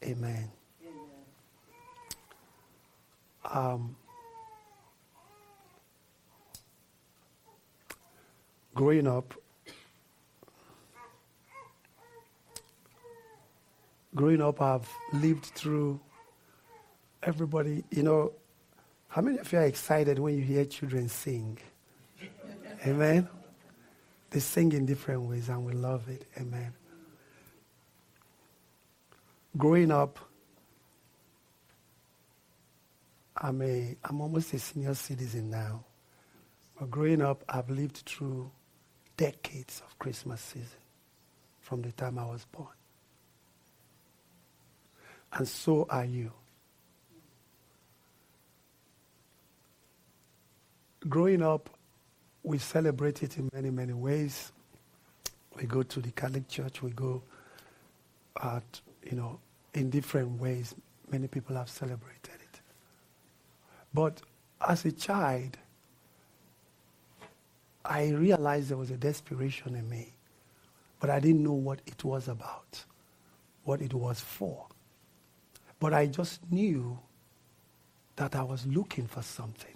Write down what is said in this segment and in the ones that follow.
Amen. Growing up, I've lived through everybody. How many of you are excited when you hear children sing? Amen. They sing in different ways and we love it. Amen. Growing up, I'm almost a senior citizen now. But growing up, I've lived through decades of Christmas season from the time I was born. And so are you. Growing up, we celebrate it in many, many ways. We go to the Catholic Church. We go out, in different ways. Many people have celebrated it. But as a child, I realized there was a desperation in me. But I didn't know what it was about, what it was for. But I just knew that I was looking for something.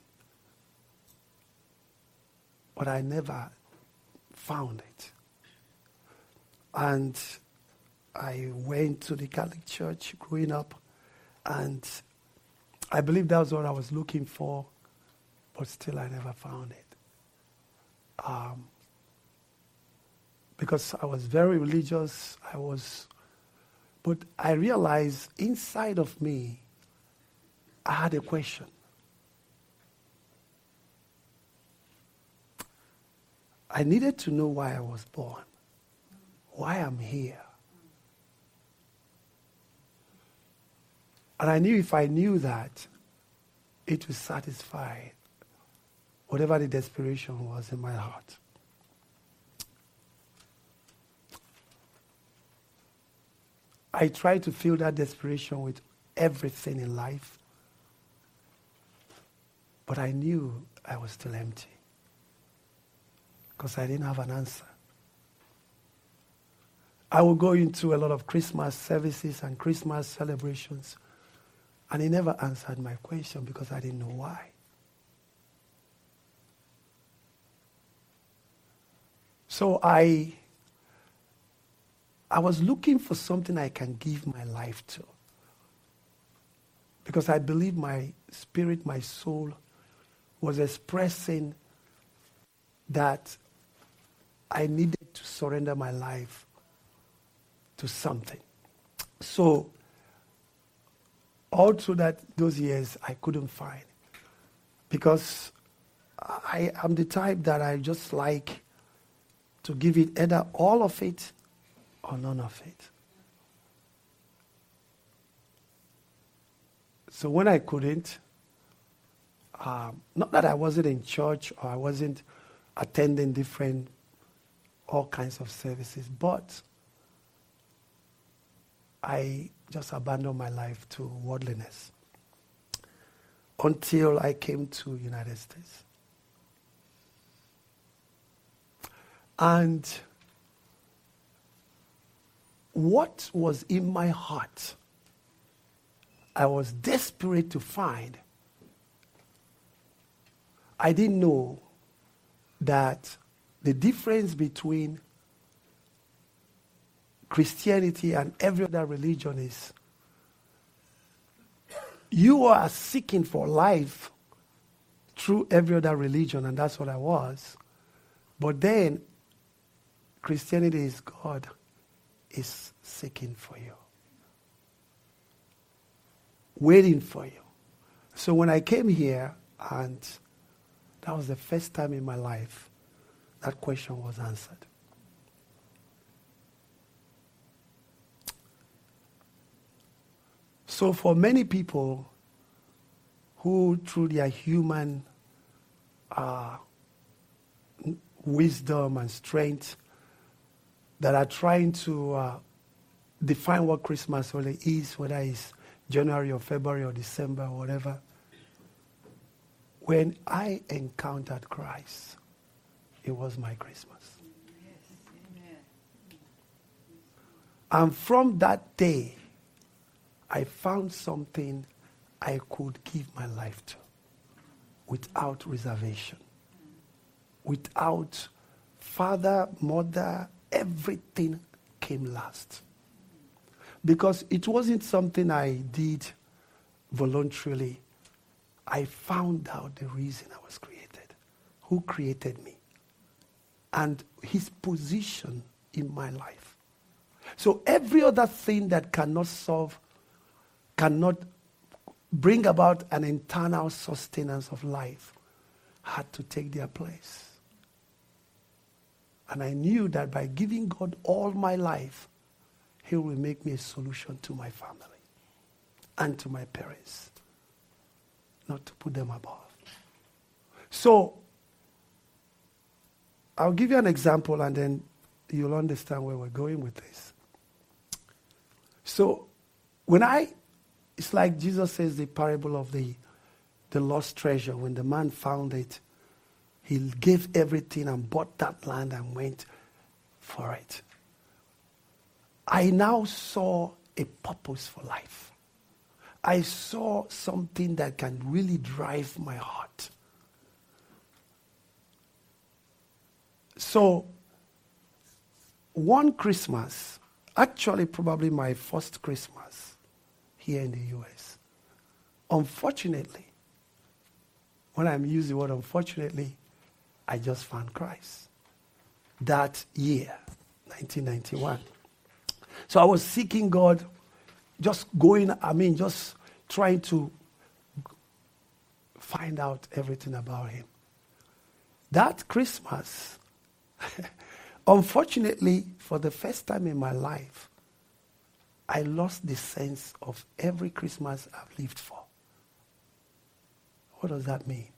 But I never found it. And I went to the Catholic Church growing up, and I believe that was what I was looking for, but still I never found it. Because I was very religious, but I realized inside of me, I had a question. I needed to know why I was born, why I'm here. And I knew if I knew that, it would satisfy whatever the desperation was in my heart. I tried to fill that desperation with everything in life, but I knew I was still empty because I didn't have an answer. I would go into a lot of Christmas services and Christmas celebrations, and he never answered my question because I didn't know why. So I was looking for something I can give my life to. Because I believe my spirit, my soul, was expressing that I needed to surrender my life to something. So, all through those years, I couldn't find. Because I am the type that I just like to give it either all of it or none of it. So when I couldn't, not that I wasn't in church or I wasn't attending all kinds of services, but I just abandoned my life to worldliness until I came to the United States. And what was in my heart, I was desperate to find. I didn't know that the difference between Christianity and every other religion is you are seeking for life through every other religion, and that's what I was. But then Christianity is God is seeking for you, waiting for you. So when I came here, and that was the first time in my life that question was answered. So for many people who through their human wisdom and strength that are trying to define what Christmas really is, whether it's January or February or December or whatever. When I encountered Christ, it was my Christmas. Yes. And from that day, I found something I could give my life to without reservation, without father, mother, everything came last. Because it wasn't something I did voluntarily. I found out the reason I was created, who created me, and his position in my life. So every other thing that cannot solve, cannot bring about an internal sustenance of life, had to take their place. And I knew that by giving God all my life, he will make me a solution to my family and to my parents, not to put them above. So, I'll give you an example and then you'll understand where we're going with this. So, it's like Jesus says the parable of the lost treasure. When the man found it, he gave everything and bought that land and went for it. I now saw a purpose for life. I saw something that can really drive my heart. So, one Christmas, actually probably my first Christmas here in the U.S., unfortunately, when I'm using the word unfortunately, I just found Christ. That year, 1991. So I was seeking God, just trying to find out everything about him. That Christmas, unfortunately, for the first time in my life, I lost the sense of every Christmas I've lived for. What does that mean?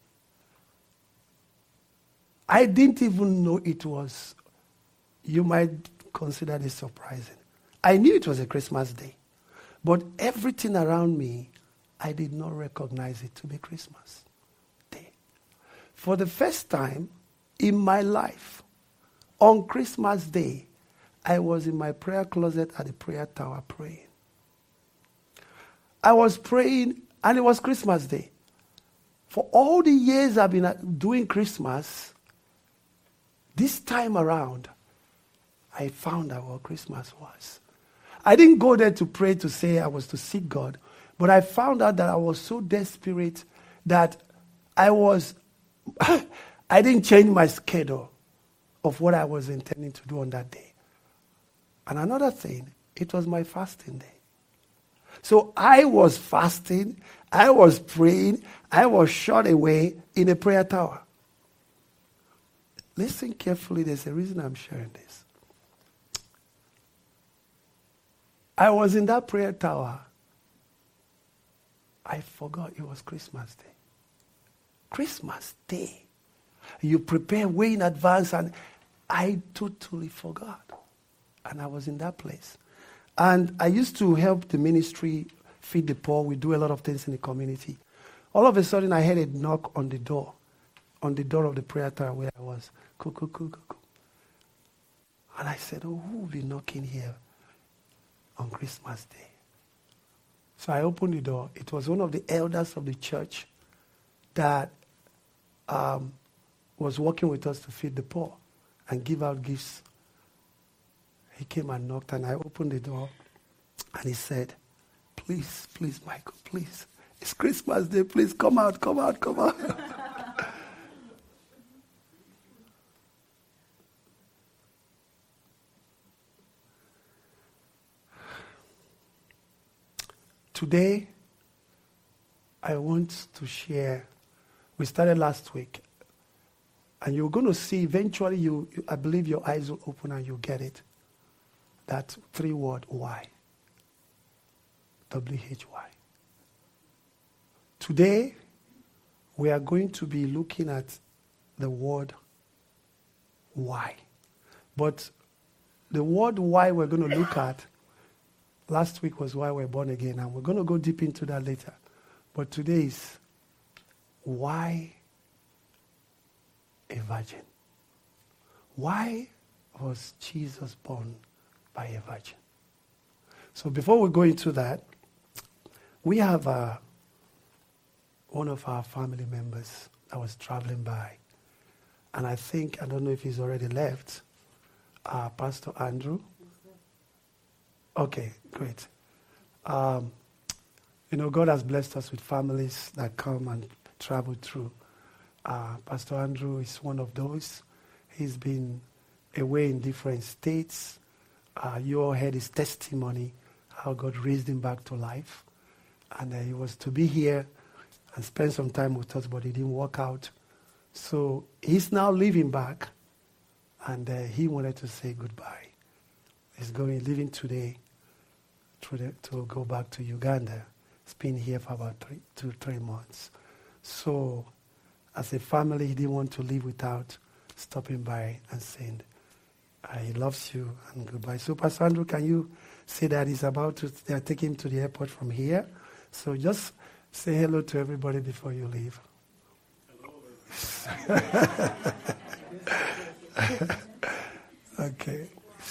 I didn't even know it was, you might consider this surprising. I knew it was a Christmas day, but everything around me, I did not recognize it to be Christmas Day. For the first time in my life, on Christmas Day, I was in my prayer closet at the prayer tower praying. I was praying, and it was Christmas Day. For all the years I've been doing Christmas, this time around, I found out what Christmas was. I didn't go there to pray to say I was to seek God, but I found out that I was so desperate that I didn't change my schedule of what I was intending to do on that day. And another thing, it was my fasting day. So I was fasting, I was praying, I was shut away in a prayer tower. Listen carefully, there's a reason I'm sharing this. I was in that prayer tower. I forgot it was Christmas Day. Christmas Day. You prepare way in advance, and I totally forgot. And I was in that place. And I used to help the ministry feed the poor. We do a lot of things in the community. All of a sudden, I heard a knock on the door of the prayer tower where I was. Cuckoo. And I said, who will be knocking here on Christmas Day? So I opened the door. It was one of the elders of the church that was working with us to feed the poor and give out gifts. He came and knocked, and I opened the door, and he said, please, Michael, please. It's Christmas Day. Please come out. Today, I want to share, we started last week, and you're going to see eventually, I believe your eyes will open and you'll get it. That 3-word why. W-H-Y. Today, we are going to be looking at the word why. But the word why we're going to look at, last week was why we're born again, and we're going to go deep into that later. But today is why a virgin? Why was Jesus born by a virgin? So before we go into that, We have one of our family members that was traveling by. And I don't know if he's already left, Pastor Andrew. Okay, great. God has blessed us with families that come and travel through. Pastor Andrew is one of those. He's been away in different states. You all heard his testimony, how God raised him back to life. And he was to be here and spend some time with us, but it didn't work out. So he's now leaving back, and he wanted to say goodbye. He's leaving today to go back to Uganda. He's been here for about 3 months. So as a family, he didn't want to leave without stopping by and saying, he loves you and goodbye. So Pastor Andrew, can you say that they are taking him to the airport from here? So just say hello to everybody before you leave. Okay.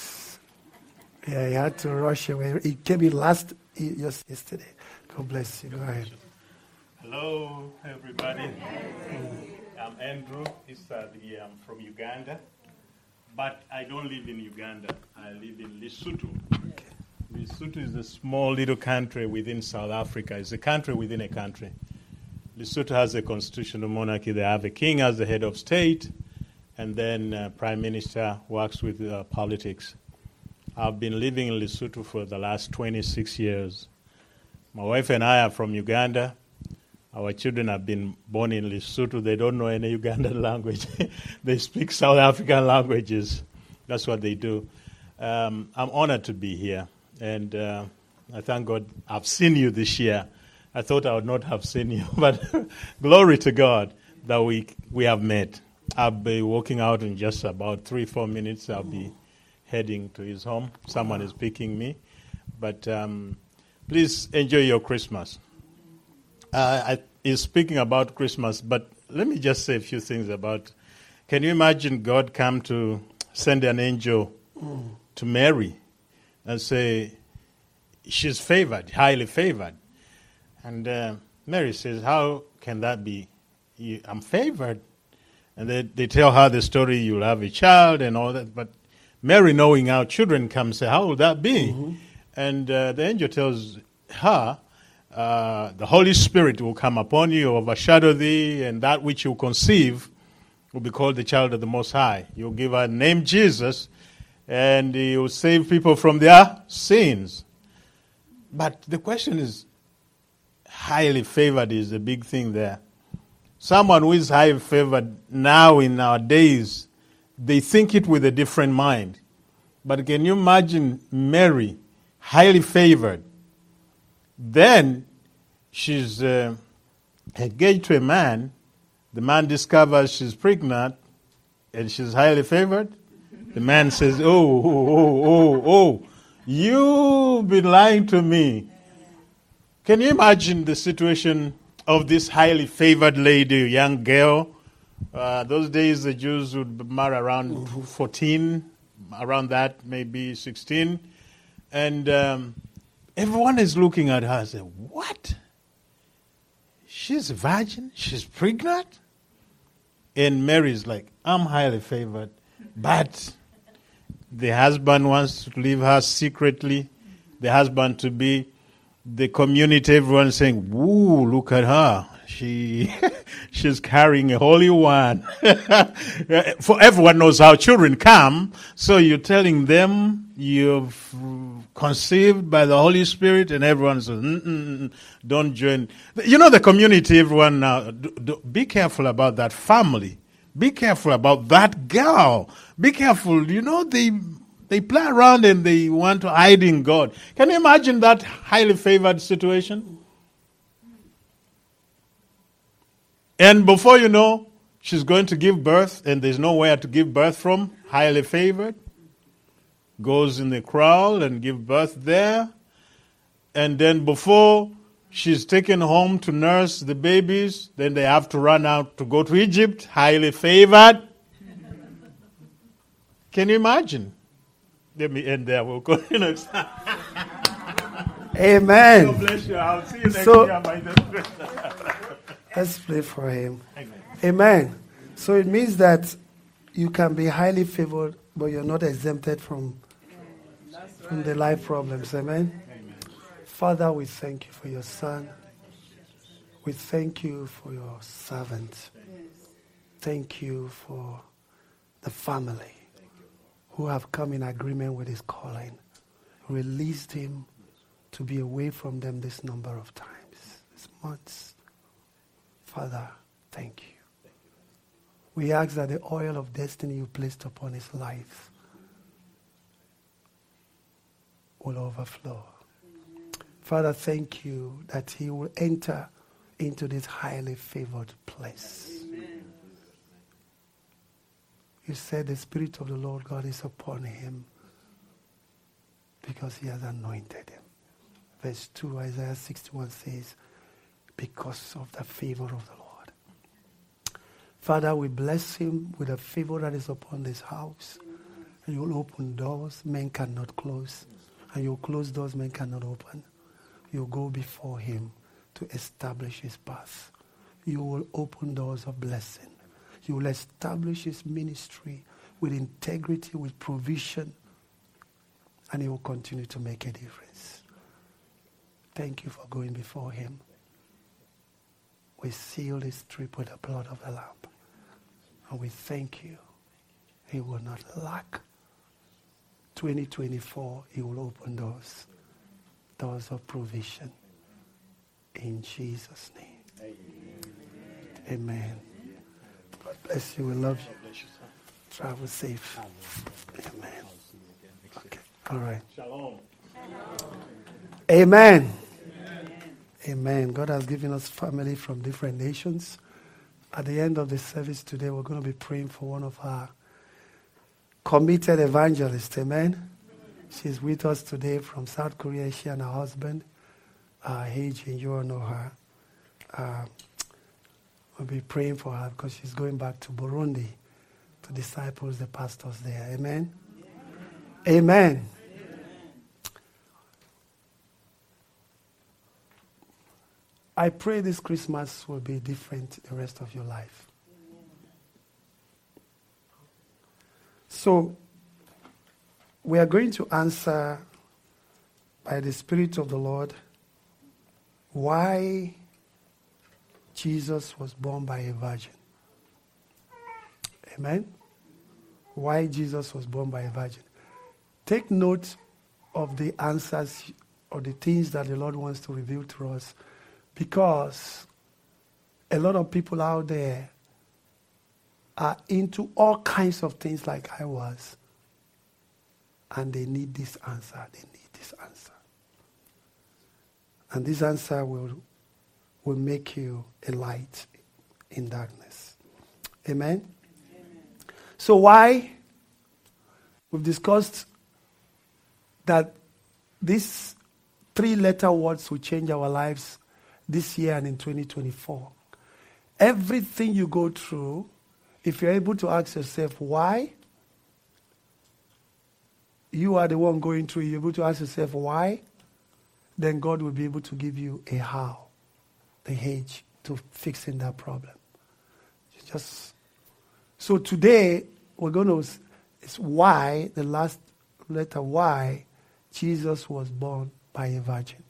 Yeah, he had to rush away. He came in just yesterday. God bless you. Go ahead. Hello, everybody. I'm Andrew. I'm from Uganda. But I don't live in Uganda. I live in Lesotho. Okay. Lesotho is a small little country within South Africa. It's a country within a country. Lesotho has a constitutional monarchy. They have a king as the head of state, and then prime minister works with politics. I've been living in Lesotho for the last 26 years. My wife and I are from Uganda. Our children have been born in Lesotho. They don't know any Ugandan language. They speak South African languages. That's what they do. I'm honored to be here, and I thank God I've seen you this year. I thought I would not have seen you, but glory to God that we have met. I'll be walking out in just about 3-4 minutes. I'll be heading to his home. Someone is picking me. But please enjoy your Christmas. He's speaking about Christmas, but let me just say a few things about. Can you imagine God come to send an angel to Mary and say, she's favored, highly favored. And Mary says, how can that be? I'm favored. And they tell her the story, you'll have a child and all that. But Mary, knowing how children come, say, how will that be? Mm-hmm. And the angel tells her, the Holy Spirit will come upon you, overshadow thee, and that which you conceive will be called the child of the Most High. You'll give her name Jesus, and he will save people from their sins. But the question is, highly favored is a big thing there. Someone who is highly favored now in our days, they think it with a different mind. But can you imagine Mary, highly favored? Then she's engaged to a man. The man discovers she's pregnant and she's highly favored. The man says, oh, you've been lying to me. Can you imagine the situation of this highly favored lady, young girl? Those days the Jews would marry around 14, around that, maybe 16. And everyone is looking at her and saying, what? She's a virgin? She's pregnant? And Mary's like, I'm highly favored. But the husband wants to leave her secretly. The husband to be the community, everyone saying, woo, look at her. She's carrying a holy one. For everyone knows how children come. So you're telling them you've conceived by the Holy Spirit, and everyone says, don't join. You know the community, everyone now, be careful about that family. Be careful about that girl. Be careful. You know, they play around and they want to hide in God. Can you imagine that highly favored situation? And before you know, she's going to give birth, and there's nowhere to give birth from, highly favored. Goes in the crowd and give birth there. And then before she's taken home to nurse the babies, then they have to run out to go to Egypt, highly favored. Can you imagine? Let me end there. We'll continue next time. Amen. God bless you. I'll see you next So- year by the grace. Let's pray for him. Amen. Amen. So it means that you can be highly favored, but you're not exempted from the life problems. Amen. Amen. Father, we thank you for your son. We thank you for your servant. Thank you for the family who have come in agreement with his calling. Released him to be away from them this number of times, this months. Father, thank you. We ask that the oil of destiny you placed upon his life will overflow. Father, thank you that he will enter into this highly favored place. Amen. You said the Spirit of the Lord God is upon him because he has anointed him. Verse 2, Isaiah 61 says, because of the favor of the Lord. Father, we bless him with the favor that is upon this house. And you'll open doors men cannot close. And you'll close doors men cannot open. You'll go before him to establish his path. You will open doors of blessing. You will establish his ministry with integrity, with provision. And he will continue to make a difference. Thank you for going before him. We seal this trip with the blood of the Lamb. And we thank you. He will not lack. 2024, he will open doors of provision. In Jesus' name. Amen. God bless you. We love you. Travel safe. Amen. Okay. All right. Shalom. Amen. Amen. God has given us family from different nations. At the end of the service today, we're going to be praying for one of our committed evangelists. Amen. She's with us today from South Korea. She and her husband, Heijin, you all know her. We'll be praying for her because she's going back to Burundi to disciple the pastors there. Amen. Amen. I pray this Christmas will be different the rest of your life. So, we are going to answer by the Spirit of the Lord why Jesus was born by a virgin. Amen? Why Jesus was born by a virgin. Take note of the answers or the things that the Lord wants to reveal to us, because a lot of people out there are into all kinds of things like I was, and they need this answer. They need this answer. And this answer will make you a light in darkness. Amen? Amen. So why? We've discussed that these 3-letter words will change our lives this year and in 2024. Everything you go through, if you're able to ask yourself why, you are the one going through, you're able to ask yourself why, then God will be able to give you a how, the H to fixing that problem. So today, we're going to, it's why, the last letter why, Jesus was born by a virgin.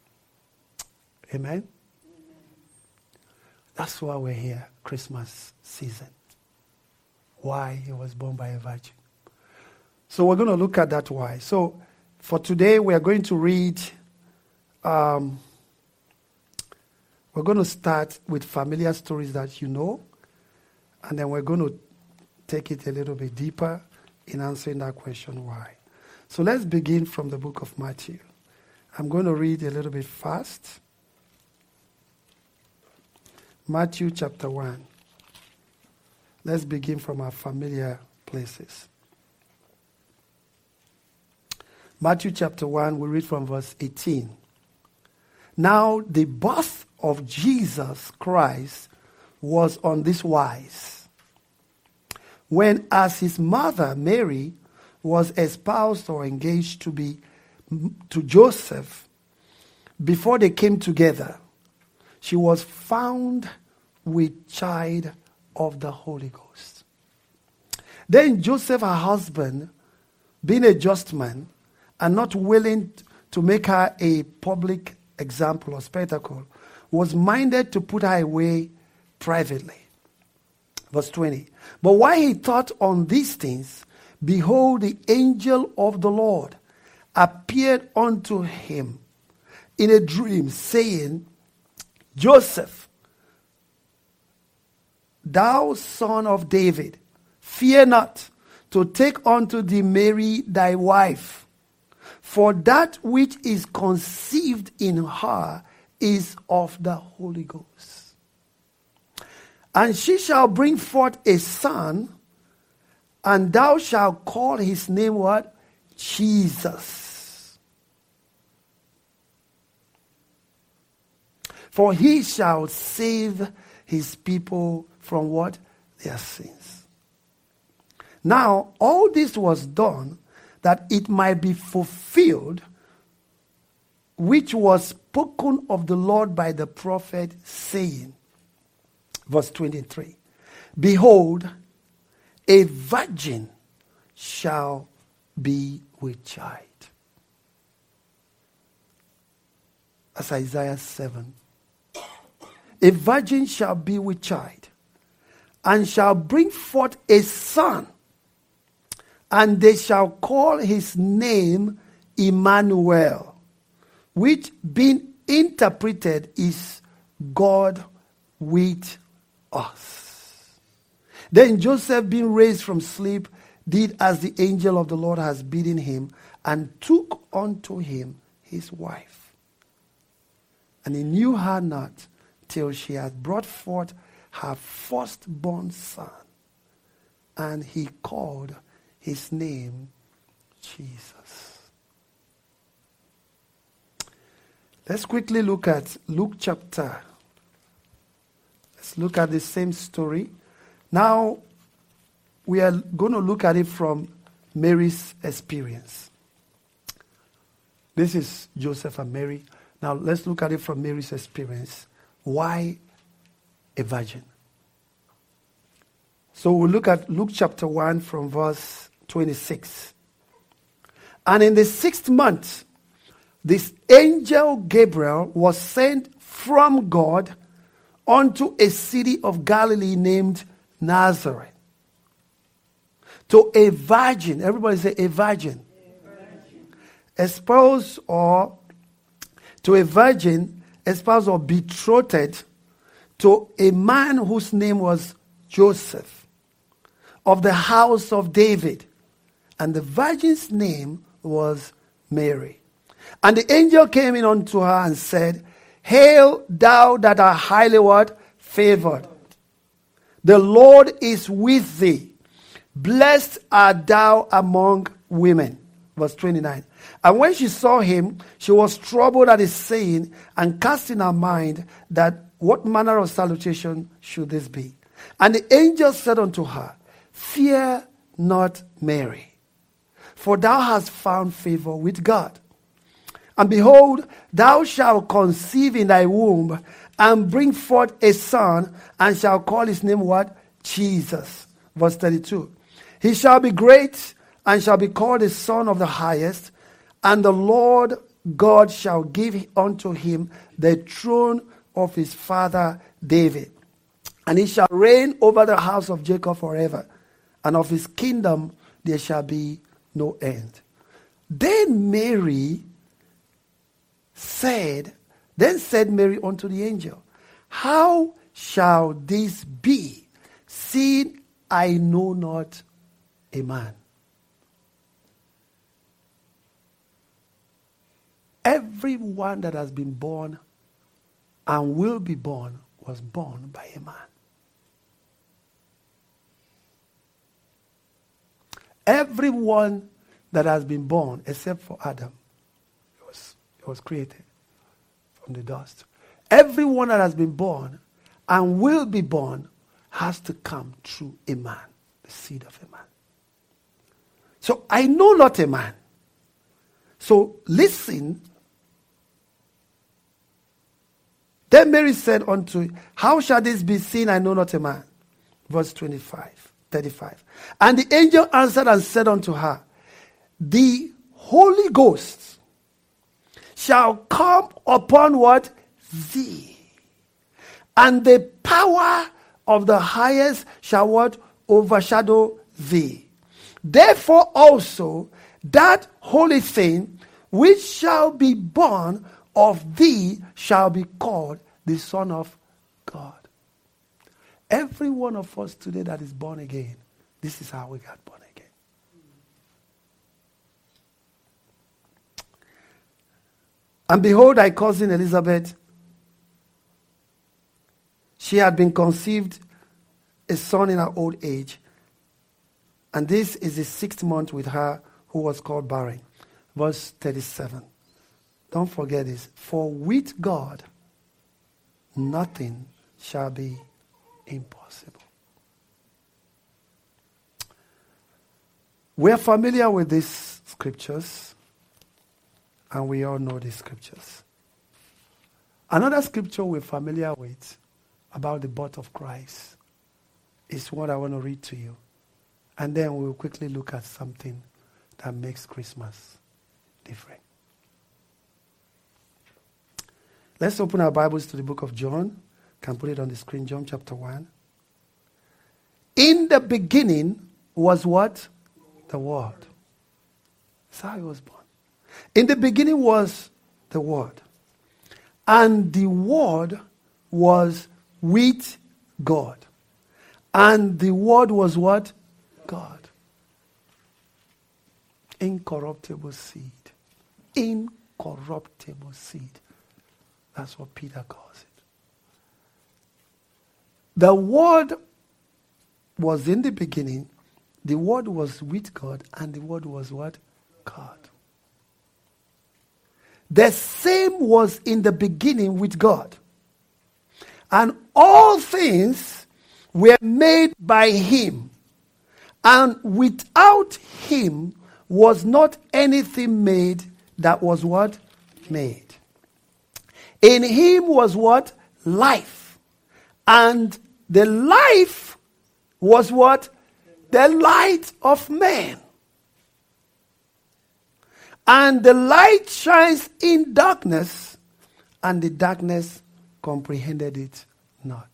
Amen? That's why we're here, Christmas season. Why he was born by a virgin. So we're going to look at that why. So for today, we are going to read, we're going to start with familiar stories that you know, and then we're going to take it a little bit deeper in answering that question why. So let's begin from the book of Matthew. I'm going to read a little bit fast. Matthew chapter 1. Let's begin from our familiar places. Matthew chapter 1, we read from verse 18. Now the birth of Jesus Christ was on this wise. When as his mother Mary was espoused or engaged to Joseph, before they came together, she was found with child of the Holy Ghost. Then Joseph, her husband, being a just man and not willing to make her a public example or spectacle, was minded to put her away privately. Verse 20. But while he thought on these things, behold, the angel of the Lord appeared unto him in a dream, saying, Joseph, thou son of David, fear not to take unto thee Mary thy wife, for that which is conceived in her is of the Holy Ghost. And she shall bring forth a son, and thou shalt call his name what? Jesus. For he shall save his people from what? Their sins. Now, all this was done that it might be fulfilled, which was spoken of the Lord by the prophet, saying, verse 23, behold, a virgin shall be with child. That's Isaiah 7. A virgin shall be with child, and shall bring forth a son, and they shall call his name Emmanuel, which being interpreted is God with us. Then Joseph, being raised from sleep, did as the angel of the Lord has bidden him, and took unto him his wife. And he knew her not till she had brought forth her firstborn son, and he called his name Jesus. Let's quickly look at Luke chapter. Let's look at the same story. Now, we are going to look at it from Mary's experience. This is Joseph and Mary. Now, let's look at it from Mary's experience. Why a virgin? So we'll look at Luke chapter 1 from verse 26. And in the 6th month, this angel Gabriel was sent from God unto a city of Galilee named Nazareth, to a virgin. Everybody say a virgin. Espoused, or to a virgin, espoused or betrothed to a man whose name was Joseph, of the house of David. And the virgin's name was Mary. And the angel came in unto her and said, Hail, thou that art highly what? Favored. The Lord is with thee. Blessed art thou among women. Verse 29. And when she saw him, she was troubled at his saying, and cast in her mind that what manner of salutation should this be. And the angel said unto her, Fear not, Mary, for thou hast found favor with God. And behold, thou shalt conceive in thy womb, and bring forth a son, and shall call his name what? Jesus. Verse 32. He shall be great, and shall be called the Son of the Highest, and the Lord God shall give unto him the throne of his father David. And he shall reign over the house of Jacob forever, and of his kingdom there shall be no end. Then said Mary unto the angel, How shall this be, seeing I know not a man? Everyone that has been born and will be born was born by a man. Everyone that has been born, except for Adam, it was created from the dust. Everyone that has been born and will be born has to come through a man, the seed of a man. So I know not a man. So listen Then Mary said unto him, how shall this be, seen I know not a man? Verse 35. And the angel answered and said unto her, the Holy Ghost shall come upon what? Thee. And the power of the highest shall what? Overshadow thee. Therefore also that holy thing which shall be born of thee shall be called the Son of God. Every one of us today that is born again, this is how we got born again. And behold, thy cousin Elizabeth, she had been conceived a son in her old age. And this is the 6th month with her who was called barren. Verse 37. Don't forget this. For with God, nothing shall be impossible. We are familiar with these scriptures, and we all know these scriptures. Another scripture we're familiar with about the birth of Christ is what I want to read to you. And then we'll quickly look at something that makes Christmas different. Let's open our Bibles to the book of John. Can put it on the screen, John chapter 1. In the beginning was what? The Word. That's how he was born. In the beginning was the Word. And the Word was with God. And the Word was what? God. Incorruptible seed. Incorruptible seed. That's what Peter calls it. The Word was in the beginning. The Word was with God. And the Word was what? God. The same was in the beginning with God. And all things were made by him. And without him was not anything made that was what? Made. In him was what? Life. And the life was what? The light of man. And the light shines in darkness, and the darkness comprehended it not.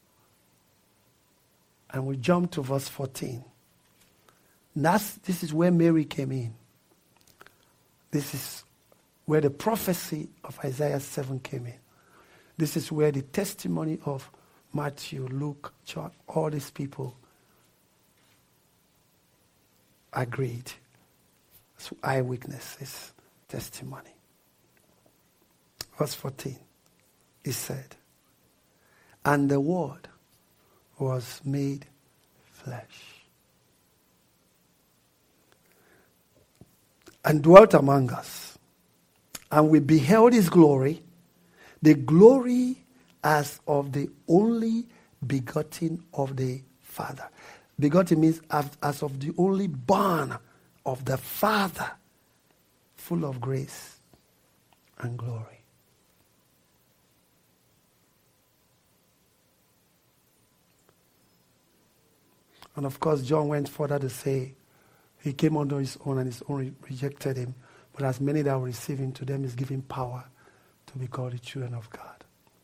And we jump to verse 14. This is where Mary came in. This is where the prophecy of Isaiah 7 came in. This is where the testimony of Matthew, Luke, John, all these people agreed. So eyewitnesses, testimony. Verse 14, he said, and the Word was made flesh and dwelt among us. And we beheld his glory, the glory as of the only begotten of the Father. Begotten means as of the only born of the Father, full of grace and glory. And of course, John went further to say, he came unto his own, and his own rejected him. But as many that will receive him, to them is given power to be called the children of God.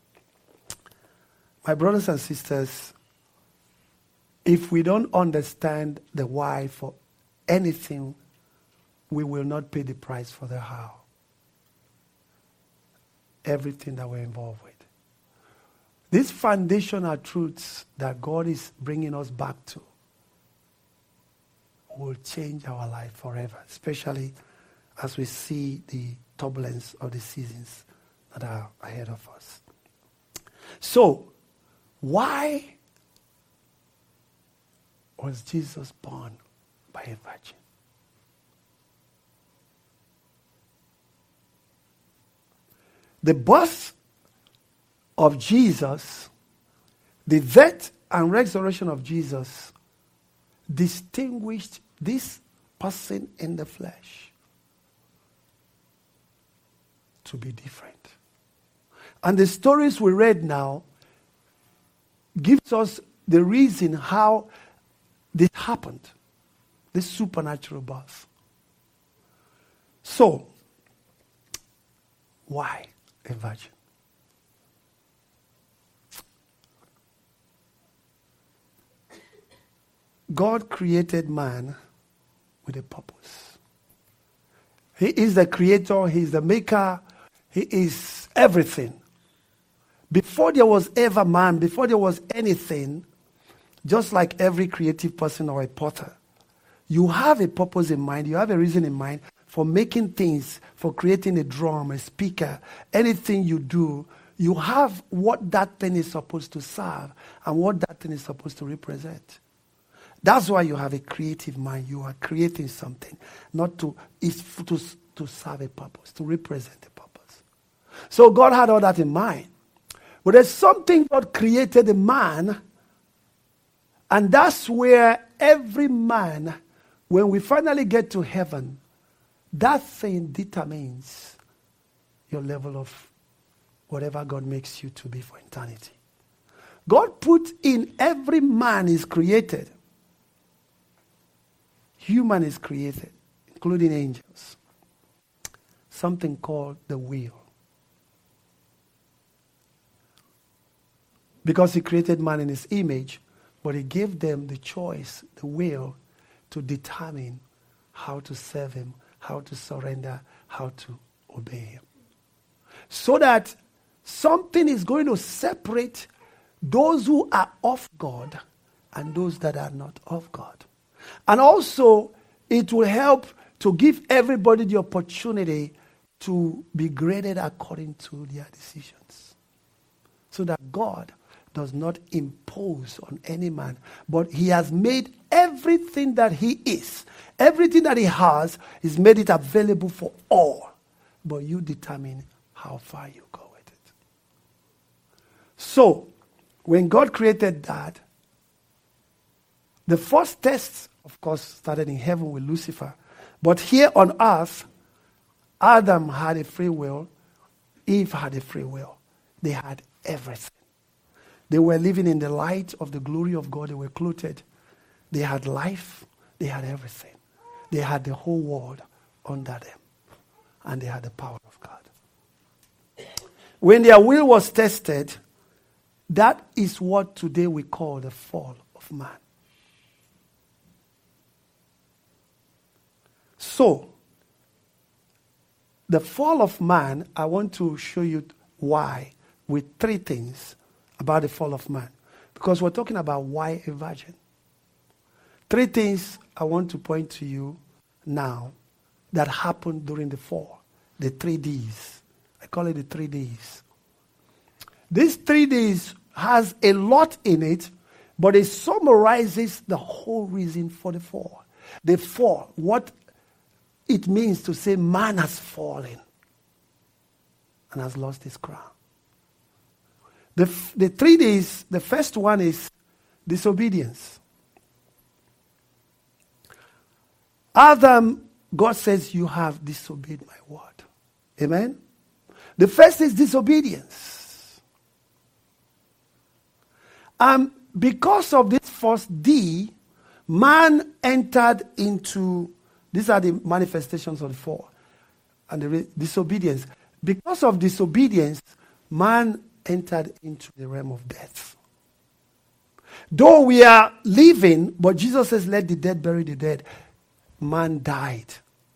My brothers and sisters, if we don't understand the why for anything, we will not pay the price for the how. Everything that we're involved with. These foundational truths that God is bringing us back to will change our life forever, especially as we see the turbulence of the seasons that are ahead of us. So, why was Jesus born by a virgin? The birth of Jesus, the death and resurrection of Jesus, distinguished this person in the flesh to be different. And the stories we read now gives us the reason how this happened, this supernatural birth. So, why a virgin? God created man with a purpose. He is the creator, he is the maker, he is everything. Before there was ever man, before there was anything, just like every creative person or a potter, you have a purpose in mind, you have a reason in mind for making things, for creating a drum, a speaker, anything you do, you have what that thing is supposed to serve and what that thing is supposed to represent. That's why you have a creative mind. You are creating something, not to serve a purpose, to represent a purpose. So God had all that in mind. But there's something God created a man, and that's where every man, when we finally get to heaven, that thing determines your level of whatever God makes you to be for eternity. God put in every man is created. Human is created, including angels. Something called the will. Because he created man in his image, but he gave them the choice, the will, to determine how to serve him, how to surrender, how to obey him. So that something is going to separate those who are of God and those that are not of God. And also, it will help to give everybody the opportunity to be graded according to their decisions. So that God does not impose on any man, but he has made everything that he is, everything that he has, he's made it available for all. But you determine how far you go with it. So, when God created that, the first test, of course, started in heaven with Lucifer. But here on earth, Adam had a free will, Eve had a free will. They had everything. They were living in the light of the glory of God. They were clothed. They had life. They had everything. They had the whole world under them. And they had the power of God. When their will was tested, that is what today we call the fall of man. So, the fall of man, I want to show you why with three things about the fall of man. Because we're talking about why a virgin. Three things I want to point to you now that happened during the fall. The 3 Ds. I call it the 3 Ds. These 3 Ds has a lot in it, but it summarizes the whole reason for the fall. The fall, what it means to say man has fallen and has lost his crown. The 3 Ds, the first one is disobedience. Adam, God says, you have disobeyed my word. Amen? The first is disobedience. Because of this first D, man entered into, these are the manifestations of the fall, and the disobedience. Because of disobedience, man entered into the realm of death. Though we are living, but Jesus says, let the dead bury the dead. Man died.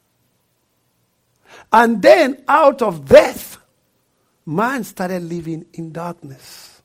And then out of death, man started living in darkness.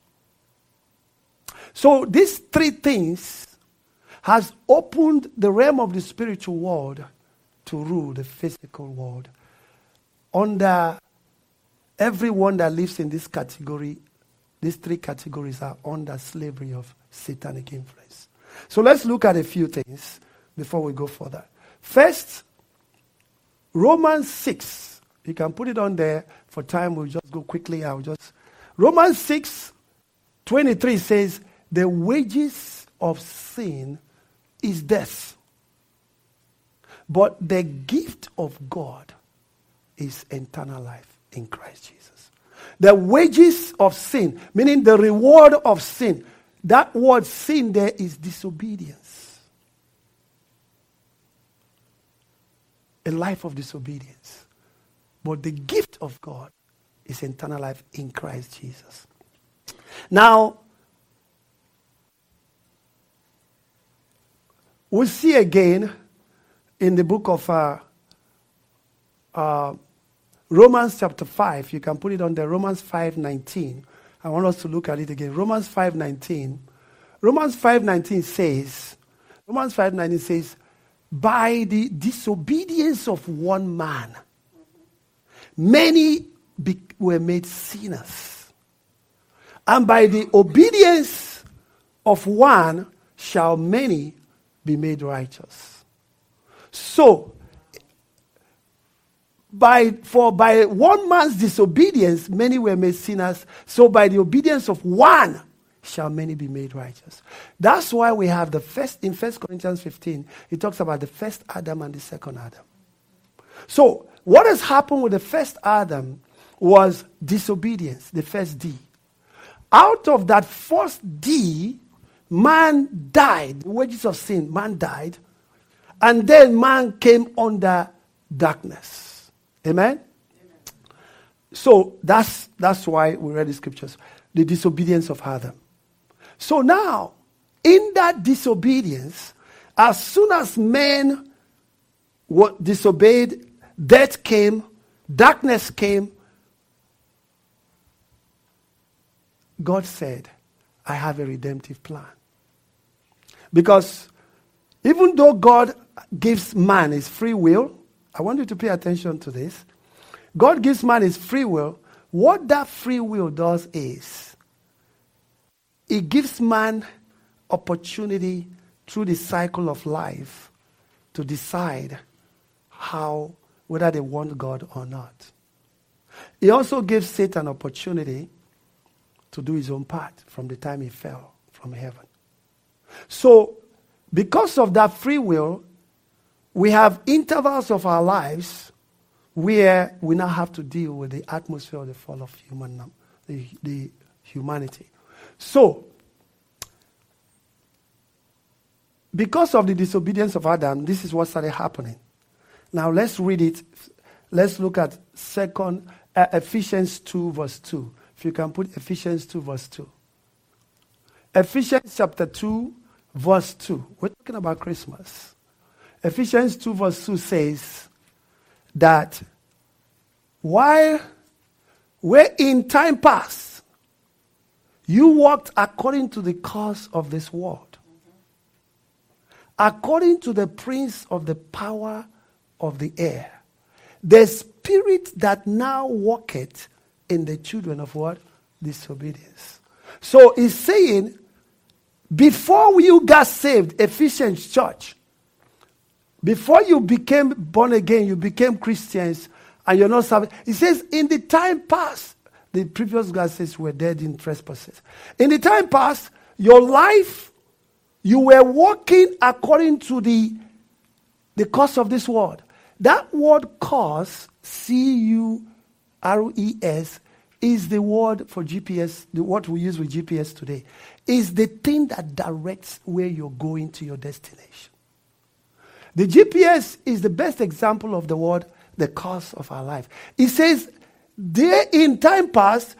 So these 3 things has opened the realm of the spiritual world to rule the physical world. Under everyone that lives in this category, these 3 categories are under slavery of satanic influence. So let's look at a few things before we go further. First, Romans 6. You can put it on there. For time, we'll just go quickly. Romans 6:23 says, the wages of sin is death. But the gift of God is eternal life in Christ Jesus. The wages of sin, meaning the reward of sin. That word sin there is disobedience. A life of disobedience. But the gift of God is eternal life in Christ Jesus. Now, we see again in the book of Romans chapter 5. You can put it on there, Romans 5:19. I want us to look at it again. Romans 5:19. Romans 5:19 says, by the disobedience of one man, many were made sinners. And by the obedience of one shall many be made righteous. So, by one man's disobedience, many were made sinners. So by the obedience of one shall many be made righteous. That's why we have the first, in 1 Corinthians 15, it talks about the first Adam and the second Adam. So what has happened with the first Adam was disobedience, the first D. Out of that first D, man died. The wages of sin, man died. And then man came under darkness. Amen? So that's why we read the scriptures. The disobedience of Adam. So now, in that disobedience, as soon as men disobeyed, death came, darkness came, God said, I have a redemptive plan. Because even though God gives man his free will, I want you to pay attention to this. God gives man his free will. What that free will does is, it gives man opportunity through the cycle of life to decide whether they want God or not. He also gives Satan opportunity to do his own part from the time he fell from heaven. So, because of that free will, we have intervals of our lives where we now have to deal with the atmosphere of the fall of the humanity. So, because of the disobedience of Adam, this is what started happening. Now let's read it. Let's look at Ephesians 2 verse 2. If you can put Ephesians 2 verse 2. Ephesians chapter 2 verse 2. We're talking about Christmas. Ephesians 2 verse 2 says that where in time past you walked according to the course of this world, according to the prince of the power of the air, the spirit that now walketh in the children of what? Disobedience. So he's saying, before you got saved, Ephesians church, before you became born again, you became Christians, and you're not serving. It says, in the time past, the previous God says were dead in trespasses. In the time past, your life, you were walking according to the course of this world. That word course, C-U-R-E-S, is the word for GPS, what we use with GPS today, is the thing that directs where you're going to your destination. The GPS is the best example of the word, the course of our life. It says, there in time past,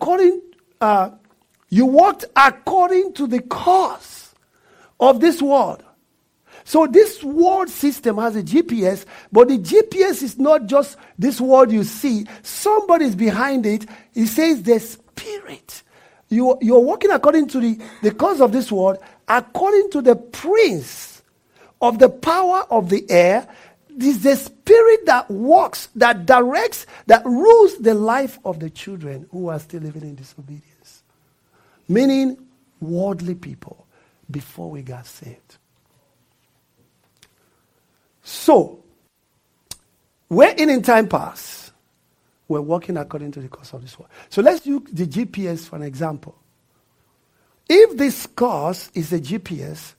you walked according to the course of this world. So this world system has a GPS, but the GPS is not just this world you see. Somebody's behind it. It says the spirit. You're walking according to the course of this world, according to the prince of the power of the air. This is the spirit that walks, that directs, that rules the life of the children who are still living in disobedience. Meaning worldly people before we got saved. So, we're in time past, we're walking according to the course of this world. So let's use the GPS for an example. If this course is a GPS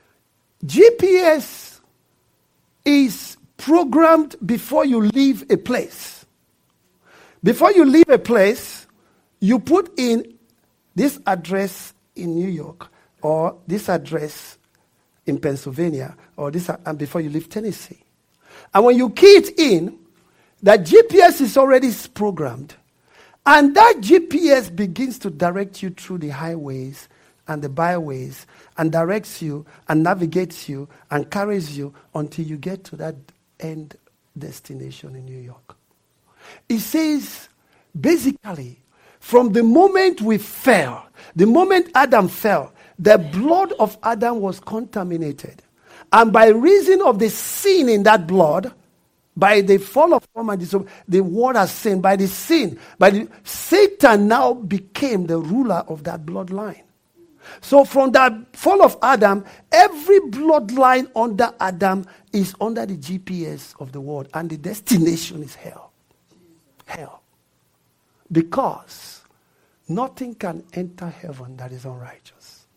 is programmed before you leave a place. Before you leave a place, you put in this address in New York, or this address in Pennsylvania, or this, and before you leave Tennessee. And when you key it in, that GPS is already programmed. And that GPS begins to direct you through the highways and the byways, and directs you and navigates you and carries you until you get to that end destination in New York. It says, basically, from the moment we fell, the moment Adam fell, the blood of Adam was contaminated. And by reason of the sin in that blood, by the fall of woman, the world has sinned. By the sin, Satan now became the ruler of that bloodline. So from the fall of Adam, every bloodline under Adam is under the GPS of the world. And the destination is hell. Hell. Because nothing can enter heaven that is unrighteous.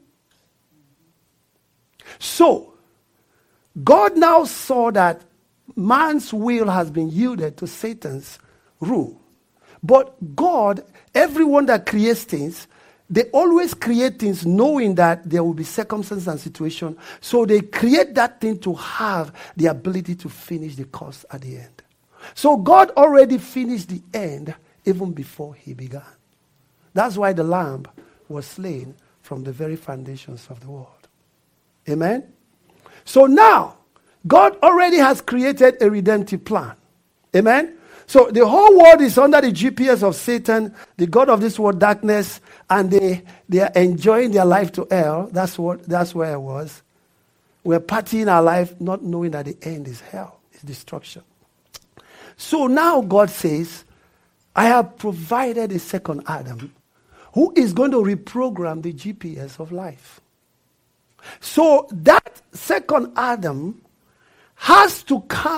So, God now saw that man's will has been yielded to Satan's rule. But God, everyone that creates things, they always create things knowing that there will be circumstances and situations. So they create that thing to have the ability to finish the course at the end. So God already finished the end even before he began. That's why the lamb was slain from the very foundations of the world. Amen? So now, God already has created a redemptive plan. Amen? So the whole world is under the GPS of Satan, the god of this world, darkness, and they are enjoying their life to hell. That's where I was. We're partying our life not knowing that the end is hell, it's destruction. So now God says, I have provided a second Adam who is going to reprogram the GPS of life. So that second Adam has to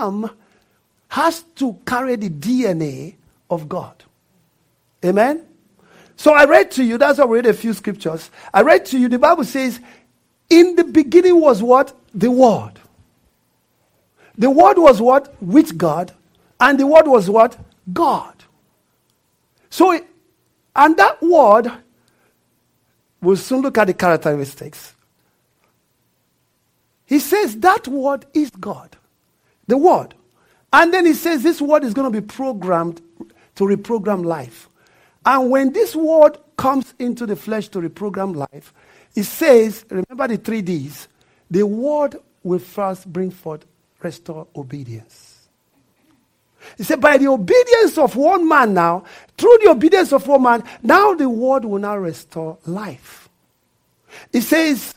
carry the DNA of God. Amen? So I read to you, that's why I read a few scriptures. I read to you, the Bible says, in the beginning was what? The Word. The Word was what? With God. And the Word was what? God. So, and that Word, we'll soon look at the characteristics. He says that Word is God. The Word. And then he says this Word is going to be programmed to reprogram life. And when this Word comes into the flesh to reprogram life, it says, remember the 3 Ds, the Word will first bring forth, restore obedience. He said, by the obedience of one man now, through the obedience of one man, now the Word will now restore life. It says,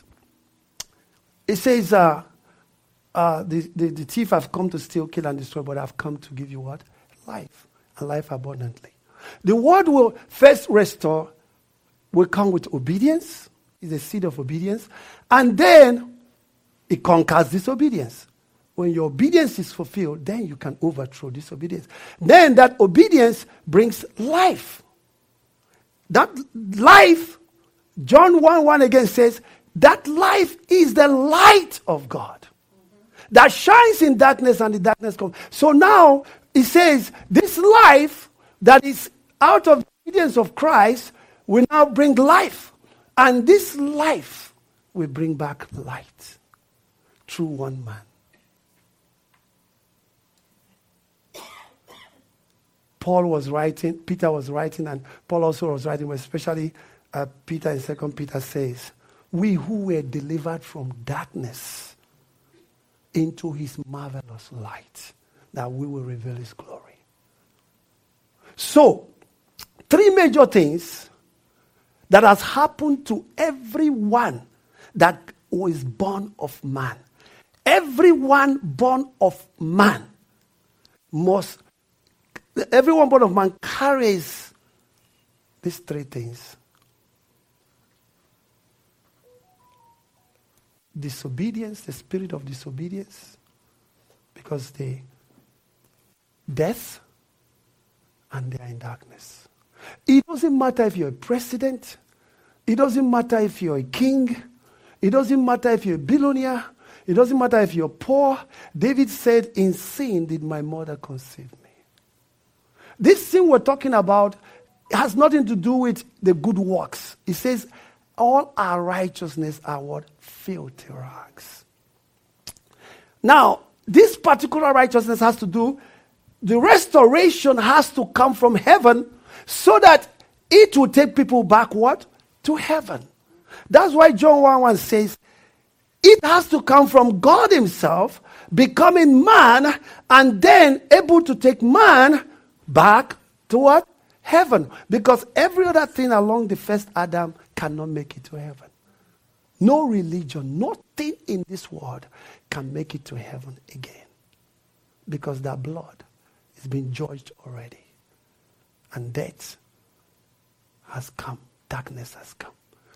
the thief have come to steal, kill, and destroy, but I've come to give you what? Life, and life abundantly. The Word will first restore, will come with obedience, is the seed of obedience, and then it conquers disobedience. When your obedience is fulfilled, then you can overthrow disobedience. Then that obedience brings life. That life, John 1:1 again says, that life is the light of God that shines in darkness, and the darkness comes. So now it says this life that is out of the obedience of Christ will now bring life. And this life will bring back light through one man. Peter was writing, and Paul also was writing, but especially Peter in 2 Peter says, we who were delivered from darkness into his marvelous light, that we will reveal his glory. So, 3 major things that has happened to everyone that was born of man. Everyone born of man carries these 3 things. Disobedience, the spirit of disobedience, because they death and they are in darkness. It doesn't matter if you're a president. It doesn't matter if you're a king. It doesn't matter if you're a billionaire. It doesn't matter if you're poor. David said, in sin did my mother conceive me. This sin we're talking about has nothing to do with the good works. It says, all our righteousness are what? Filthy rags. Now, this particular righteousness has to do, the restoration has to come from heaven so that it will take people back what? To heaven. That's why John 1:1 says, it has to come from God himself, becoming man, and then able to take man back to what? Heaven. Because every other thing along the first Adam cannot make it to heaven. No religion, nothing in this world can make it to heaven again. Because that blood is being judged already. And death has come. Darkness has come.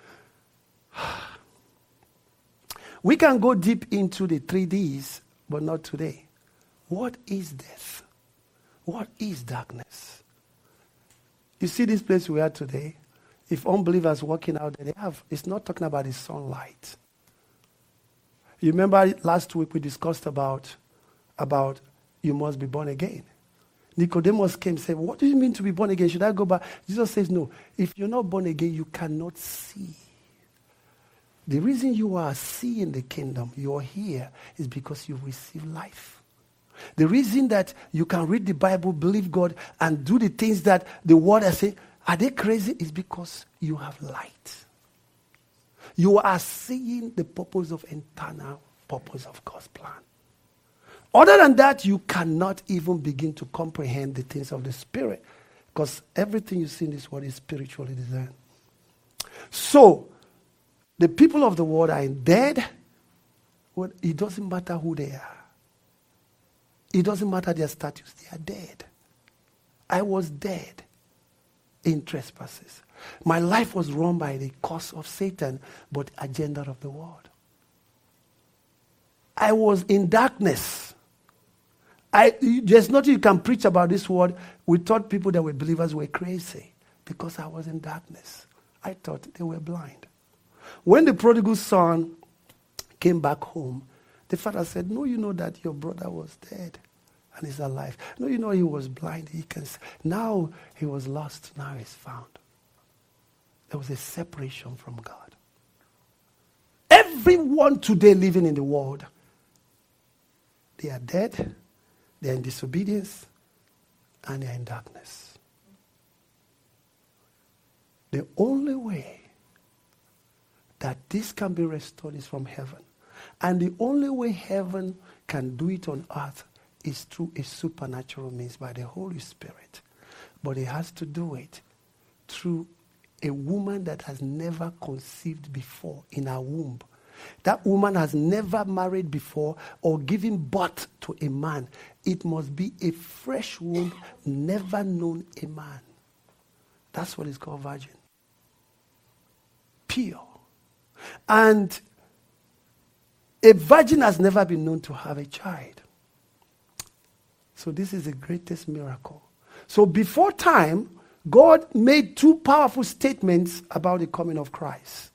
We can go deep into the 3Ds, but not today. What is death? What is darkness? You see this place we are today? If unbelievers walking out there, it's not talking about the sunlight. You remember last week we discussed about you must be born again. Nicodemus came and said, what do you mean to be born again? Should I go back? Jesus says, no. If you're not born again, you cannot see. The reason you are seeing the kingdom, you're here, is because you receive life. The reason that you can read the Bible, believe God, and do the things that the world has said, are they crazy? Is because you have light. You are seeing the purpose of eternal purpose of God's plan. Other than that, you cannot even begin to comprehend the things of the Spirit, because everything you see in this world is spiritually designed. So, the people of the world are dead. Well, it doesn't matter who they are. It doesn't matter their status. They are dead. I was dead in trespasses. My life was run by the cause of Satan, but agenda of the world. I was in darkness. There's nothing you can preach about this word. We thought people that were believers were crazy because I was in darkness. I thought they were blind. When the prodigal son came back home, the father said, no, you know that your brother was dead and he's alive. No, you know he was blind. Now he was lost. Now he's found. There was a separation from God. Everyone today living in the world, they are dead, they are in disobedience, and they are in darkness. The only way that this can be restored is from heaven. And the only way heaven can do it on earth is through a supernatural means by the Holy Spirit. But it has to do it through a woman that has never conceived before in her womb. That woman has never married before or given birth to a man. It must be a fresh womb, never known a man. That's what is called virgin. Pure. And a virgin has never been known to have a child. So this is the greatest miracle. So before time, God made two powerful statements about the coming of Christ.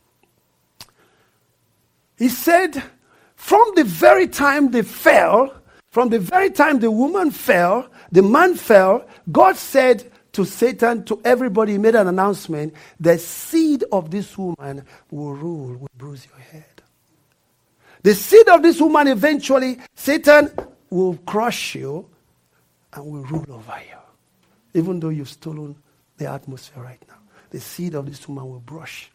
He said, from the very time they fell, from the very time the woman fell, the man fell, God said to Satan, to everybody, he made an announcement, the seed of this woman will rule, will bruise your head. The seed of this woman eventually, Satan will crush you and will rule over you. Even though you've stolen the atmosphere right now. The seed of this woman will bruise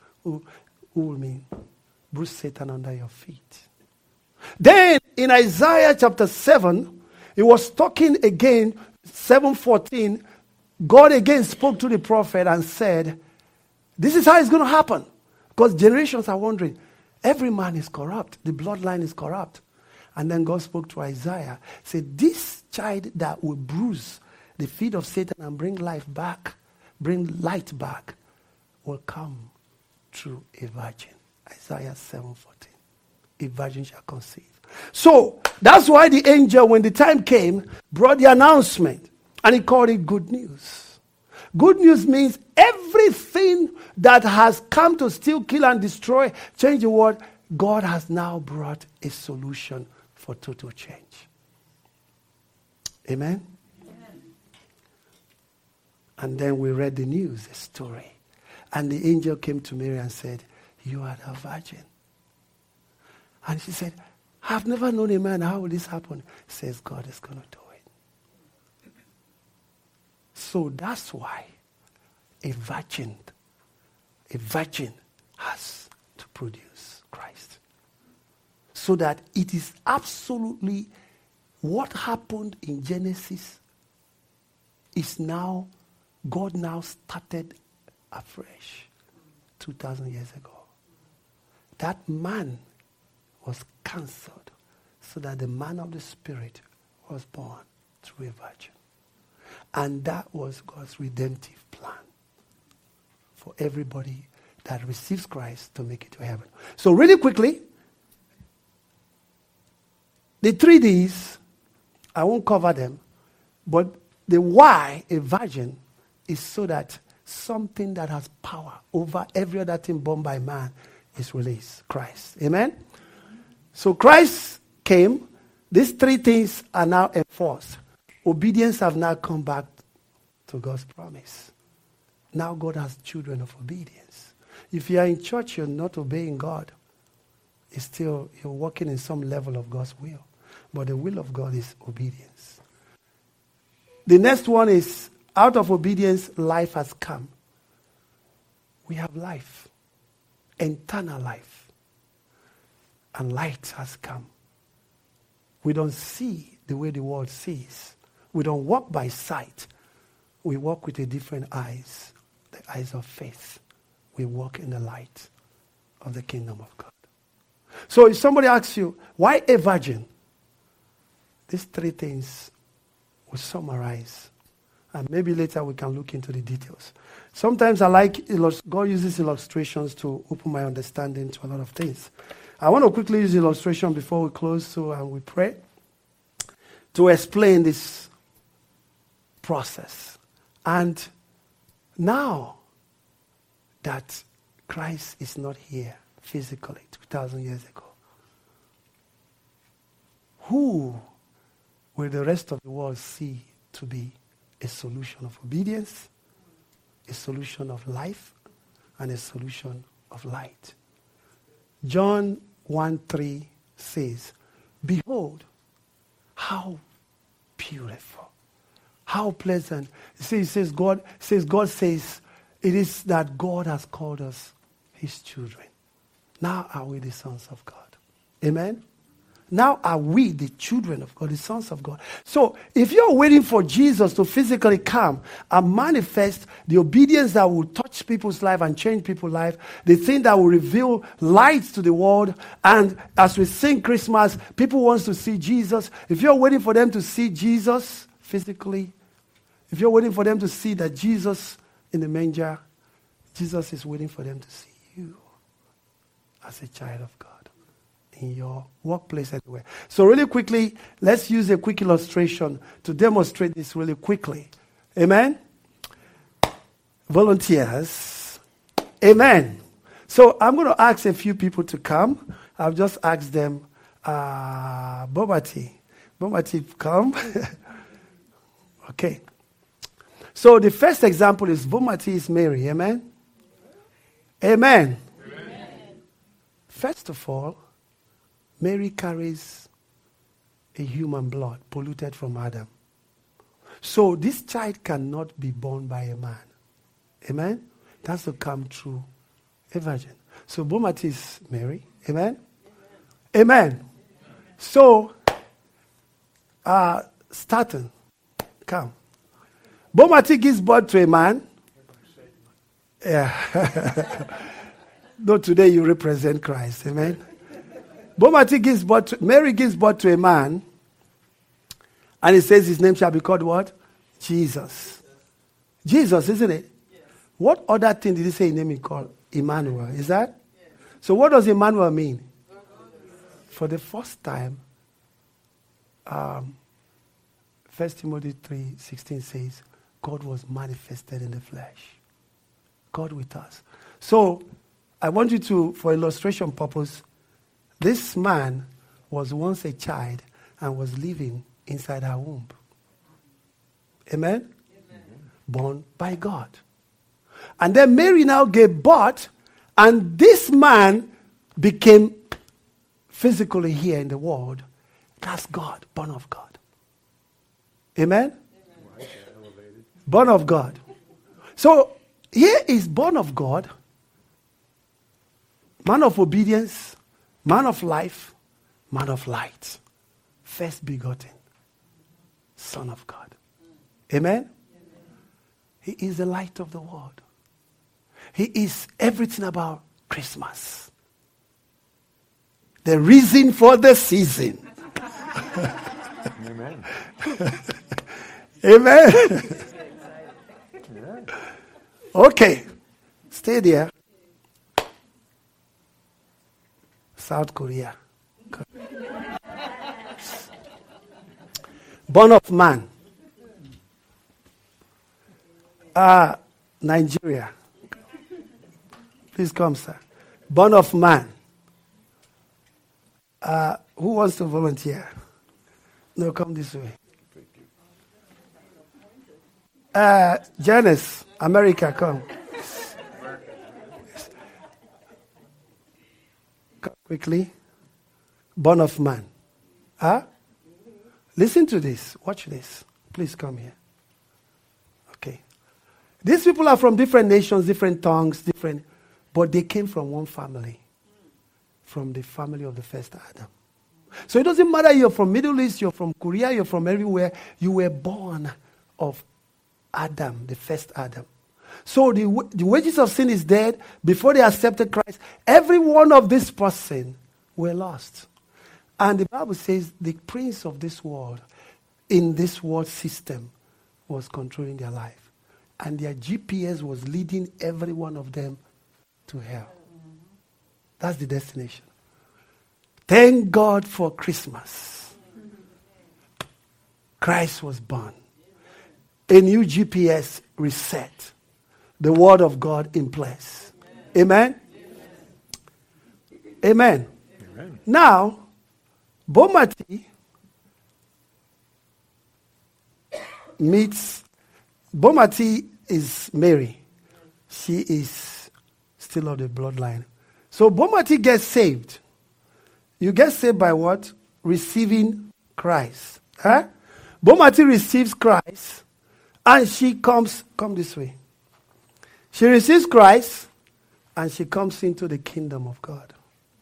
Satan under your feet. Then in Isaiah chapter 7, he was talking again, 7:14, God again spoke to the prophet and said, this is how it's going to happen. Because generations are wondering, every man is corrupt. The bloodline is corrupt. And then God spoke to Isaiah, said, this child that will bruise the feet of Satan and bring life back, bring light back, will come through a virgin. Isaiah 7:14. A virgin shall conceive. So, that's why the angel, when the time came, brought the announcement. And he called it good news. Good news means everything that has come to steal, kill, and destroy, change the world, God has now brought a solution for total change. Amen? Amen. And then we read the news, the story. And the angel came to Mary and said, you are a virgin. And she said, I've never known a man. How will this happen? He says, God is going to do it. So that's why a virgin has to produce Christ. So that it is absolutely what happened in Genesis is now, God now started afresh 2,000 years ago. That man was cancelled so that the man of the Spirit was born through a virgin. And that was God's redemptive plan for everybody that receives Christ to make it to heaven. So really quickly, the 3 Ds, I won't cover them, but the why a virgin is so that something that has power over every other thing born by man is released. Christ. Amen? So Christ came. These 3 things are now enforced. Obedience have now come back to God's promise. Now God has children of obedience. If you are in church, you're not obeying God. It's still, you're walking in some level of God's will. But the will of God is obedience. The next one is, out of obedience, life has come. We have life, eternal life. And light has come. We don't see the way the world sees. We don't walk by sight. We walk with a different eyes, the eyes of faith. We walk in the light of the kingdom of God. So if somebody asks you, why a virgin? These 3 things will summarize. And maybe later we can look into the details. Sometimes I like, God uses illustrations to open my understanding to a lot of things. I want to quickly use illustration before we close and we pray to explain this process. And now that Christ is not here physically 2,000 years ago, who will the rest of the world see to be a solution of obedience, a solution of life, and a solution of light? John 1:3 says, behold, how beautiful, how pleasant. God says, it is that God has called us his children. Now are we the sons of God. Amen? Now are we the children of God, the sons of God. So if you're waiting for Jesus to physically come and manifest the obedience that will touch people's life and change people's life, the thing that will reveal light to the world, and as we sing Christmas, people want to see Jesus. If you're waiting for them to see Jesus physically, if you're waiting for them to see that Jesus in the manger, Jesus is waiting for them to see you as a child of God in your workplace anywhere. So really quickly, let's use a quick illustration to demonstrate this really quickly. Amen? Volunteers. Amen. So I'm going to ask a few people to come. I've just asked them, Bobati, come. Okay. So the first example is Bobati is Mary. Amen? Amen. Amen. First of all, Mary carries a human blood polluted from Adam. So this child cannot be born by a man. Amen? It has to come through a virgin. So Bomati is Mary. Amen? Amen. Amen. So, Staten, come. Bomati gives birth to a man. Yeah. Though today you represent Christ. Amen? Bomati gives birth to, Mary gives birth to a man, and it says his name shall be called what? Jesus. Jesus, isn't it? Yes. What other thing did he say his name is called? Emmanuel. Is that? Yes. So what does Emmanuel mean? For the first time, 1 Timothy 3:16 says, God was manifested in the flesh. God with us. So I want you to, for illustration purpose, this man was once a child and was living inside her womb. Amen? Amen? born by God. And then Mary now gave birth, and this man became physically here in the world. That's God, born of God. Amen? Born of God. So here is born of God, man of obedience, man of life, man of light, first begotten, Son of God. Amen? He is the light of the world. He is everything about Christmas. The reason for the season. Amen. Amen. Okay. Stay there. South Korea. Born of man. Nigeria. Please come, sir. Born of man. Who wants to volunteer? No, come this way. Janice, America, come. Come quickly. Born of man. Listen to this. Watch this. Please come here. Okay. These people are from different nations, different tongues, but they came from one family. From the family of the first Adam. So it doesn't matter you're from Middle East, you're from Korea, you're from everywhere. You were born of Adam, the first Adam. So the wages of sin is dead. Before they accepted Christ, every one of this person were lost. And the Bible says the prince of this world, in this world system, was controlling their life. And their GPS was leading every one of them to hell. That's the destination. Thank God for Christmas. Christ was born. A new GPS reset. The word of God in place. Amen? Amen. Amen. Now, Bomati is Mary. She is still of the bloodline. So Bomati gets saved. You get saved by what? Receiving Christ. Bomati receives Christ, and she come this way. She receives Christ, and she comes into the kingdom of God.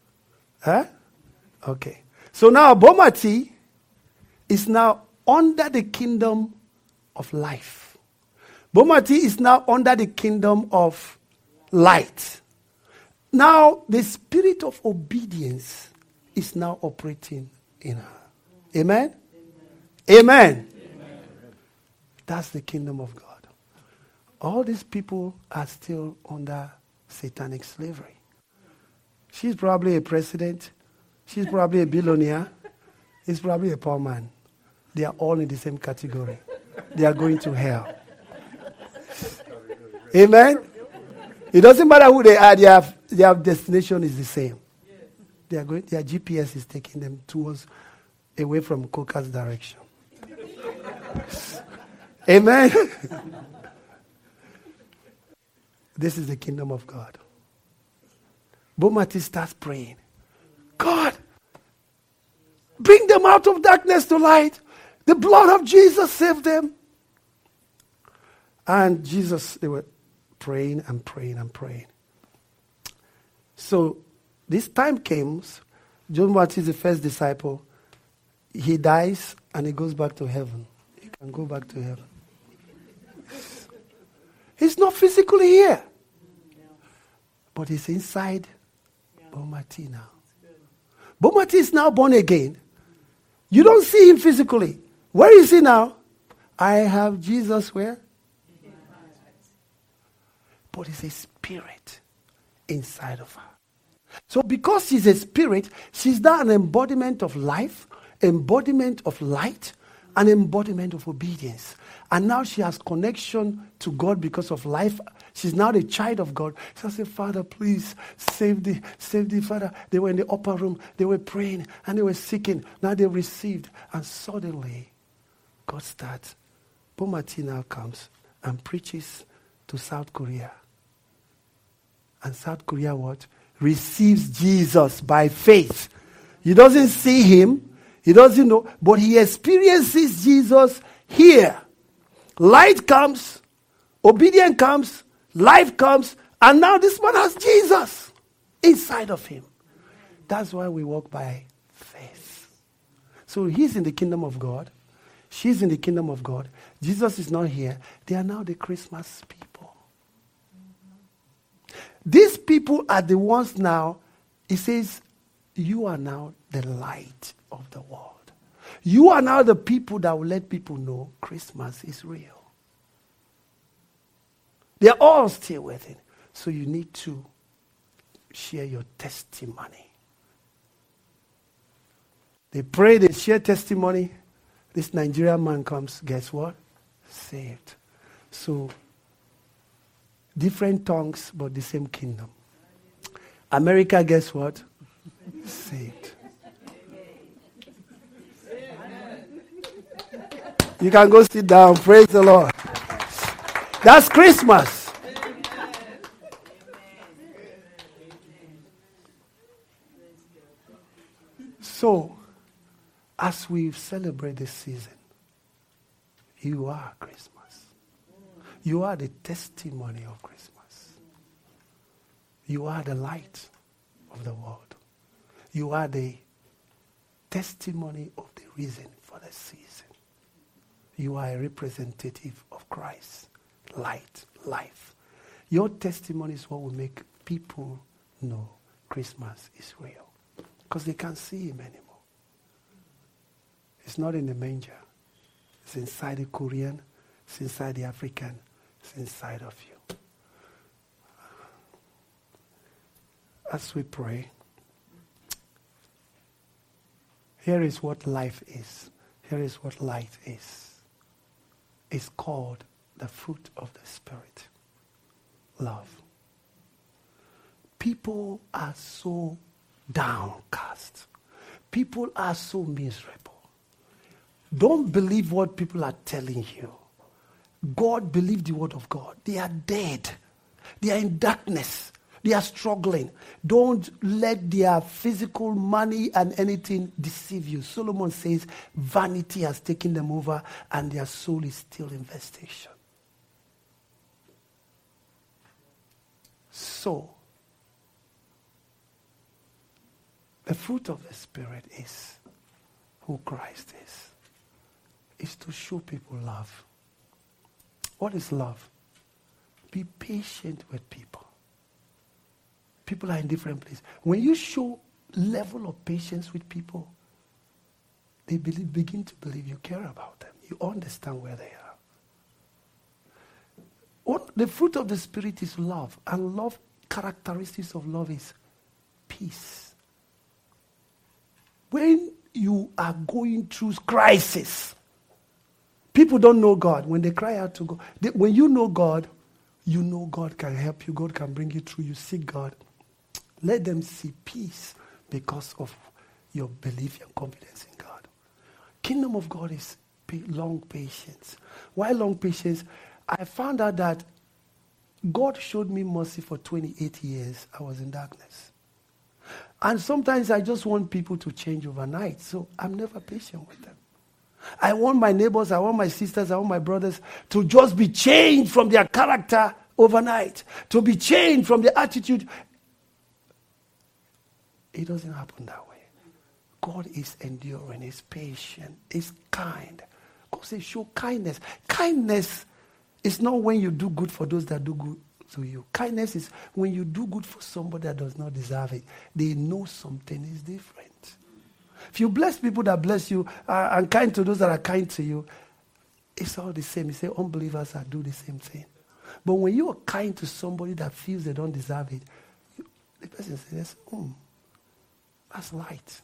Okay. So now Bomati is now under the kingdom of life. Bomati is now under the kingdom of light. Now the spirit of obedience is now operating in her. Amen? Amen. Amen. That's the kingdom of God. All these people are still under satanic slavery. She's probably a president. She's probably a billionaire. He's probably a poor man. They are all in the same category. They are going to hell. Amen? It doesn't matter who they are. Their destination is the same. Their GPS is taking them away from Coca's direction. Amen? This is the kingdom of God. Bomati starts praying. God, bring them out of darkness to light. The blood of Jesus saved them. And they were praying and praying and praying. So this time comes, John Baptist is the first disciple. He dies and he goes back to heaven. He can go back to heaven. He's not physically here. But he's inside Bomati now. Bomati is now born again. You don't see him physically. Where is he now? I have Jesus where? But it's a spirit inside of her. So because she's a spirit, she's now an embodiment of life, embodiment of light, an embodiment of obedience. And now she has connection to God because of life. She's now the child of God. So I say, Father, please save the Father. They were in the upper room. They were praying and they were seeking. Now they received. And suddenly, God starts. Bomati now comes and preaches to South Korea. And South Korea what? Receives Jesus by faith. He doesn't see him. He doesn't know. But he experiences Jesus here. Light comes. Obedience comes. Life comes. And now this man has Jesus inside of him. That's why we walk by faith. So he's in the kingdom of God. She's in the kingdom of God. Jesus is not here. They are now the Christmas people. These people are the ones now, he says, you are now the light of the world. You are now the people that will let people know Christmas is real. They're all still waiting. So you need to share your testimony. They pray, they share testimony. This Nigerian man comes, guess what? Saved. So, different tongues, but the same kingdom. America, guess what? Saved. You can go sit down. Praise the Lord. That's Christmas. So, as we celebrate this season, you are Christmas. You are the testimony of Christmas. You are the light of the world. You are the testimony of the reason for the season. You are a representative of Christ, light, life. Your testimony is what will make people know Christmas is real. Because they can't see him anymore. It's not in the manger. It's inside the Korean. It's inside the African. It's inside of you. As we pray, here is what life is. Here is what light is. It's called the fruit of the Spirit. Love. People are so downcast. People are so miserable. Don't believe what people are telling you. God, believe the word of God. They are dead. They are in darkness. They are struggling. Don't let their physical money and anything deceive you. Solomon says vanity has taken them over and their soul is still in vestation. So, the fruit of the Spirit is who Christ is. Is to show people love. What is love? Be patient with people. People are in different places. When you show level of patience with people, they begin to believe you care about them. You understand where they are. The fruit of the Spirit is love. And love, characteristics of love is peace. When you are going through crisis, people don't know God. When they cry out to God, when you know God can help you. God can bring you through. You seek God. Let them see peace because of your belief and confidence in God. Kingdom of God is long patience. Why long patience? I found out that God showed me mercy for 28 years. I was in darkness. And sometimes I just want people to change overnight. So I'm never patient with them. I want my neighbors, I want my sisters, I want my brothers to just be changed from their character overnight. To be changed from their attitude. It doesn't happen that way. God is enduring, is patient, is kind. God says show kindness. Kindness is not when you do good for those that do good to you. Kindness is when you do good for somebody that does not deserve it. They know something is different. If you bless people that bless you and kind to those that are kind to you, it's all the same. You say unbelievers do the same thing. But when you are kind to somebody that feels they don't deserve it, the person says, that's light.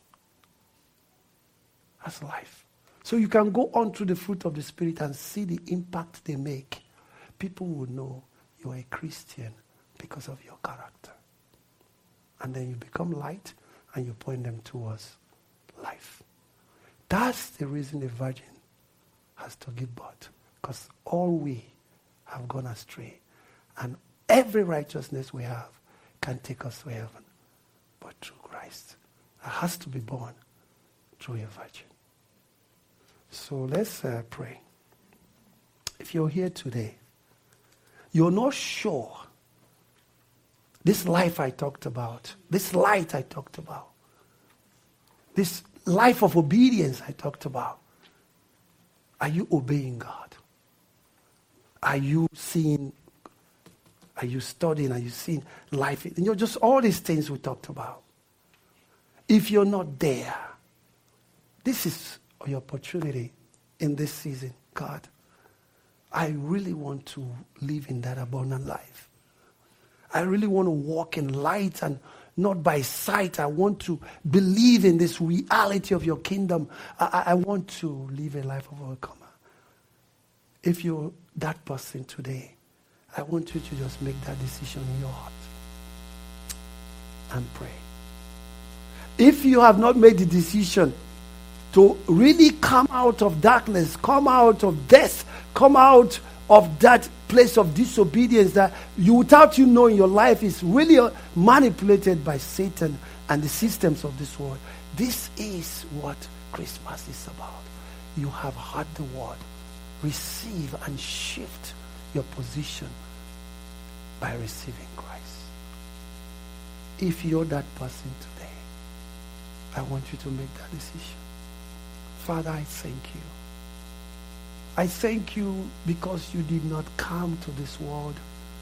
That's life. So you can go on through the fruit of the Spirit and see the impact they make. People will know you are a Christian because of your character. And then you become light and you point them towards life. That's the reason a virgin has to give birth. Because all we have gone astray. And every righteousness we have can take us to heaven, but through Christ. It has to be born through a virgin. So let's pray. If you're here today, you're not sure this life I talked about, this light I talked about, this life of obedience I talked about, are you obeying God? Are you seeing, are you studying, are you seeing life? Just all these things we talked about. If you're not there, this is your opportunity in this season. God, I really want to live in that abundant life. I really want to walk in light and not by sight. I want to believe in this reality of your kingdom. I want to live a life of overcomer. If you're that person today, I want you to just make that decision in your heart and pray. If you have not made the decision to really come out of darkness, come out of death, come out of that place of disobedience that you, without you knowing, your life is really manipulated by Satan and the systems of this world. This is what Christmas is about. You have heard the word. Receive and shift your position by receiving Christ. If you're that person today, I want you to make that decision. Father, I thank you. I thank you because you did not come to this world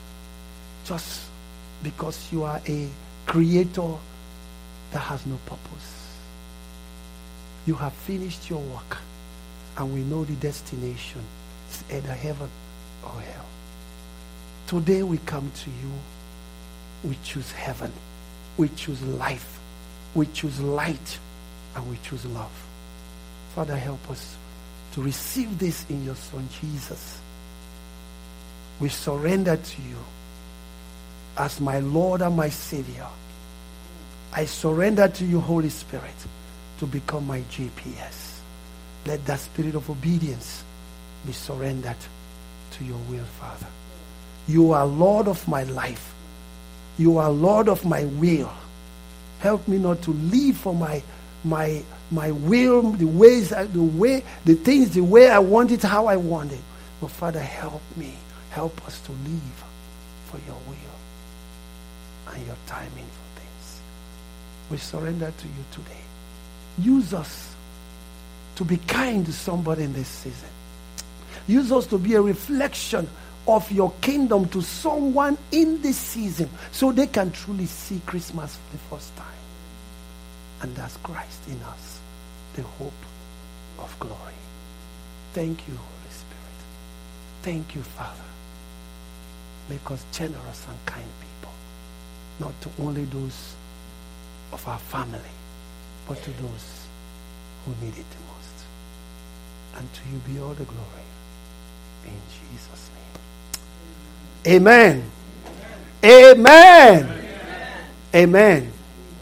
just because you are a creator that has no purpose. You have finished your work, and we know the destination is either heaven or hell. Today we come to you. We choose heaven. We choose life. We choose light. And we choose love. Father, help us to receive this in your Son Jesus. We surrender to you as my Lord and my Savior. I surrender to you, Holy Spirit, to become my GPS. Let that spirit of obedience be surrendered to your will, Father. You are Lord of my life. You are Lord of my will. Help me not to live for my will, the things, the way I want it, how I want it. But Father, help me. Help us to live for your will and your timing for things. We surrender to you today. Use us to be kind to somebody in this season. Use us to be a reflection of your kingdom to someone in this season so they can truly see Christmas for the first time. And that's Christ in us, the hope of glory. Thank you, Holy Spirit. Thank you, Father. Make us generous and kind people, not to only those of our family, but to those who need it the most. And to you be all the glory. In Jesus' name. Amen. Amen. Amen. Amen.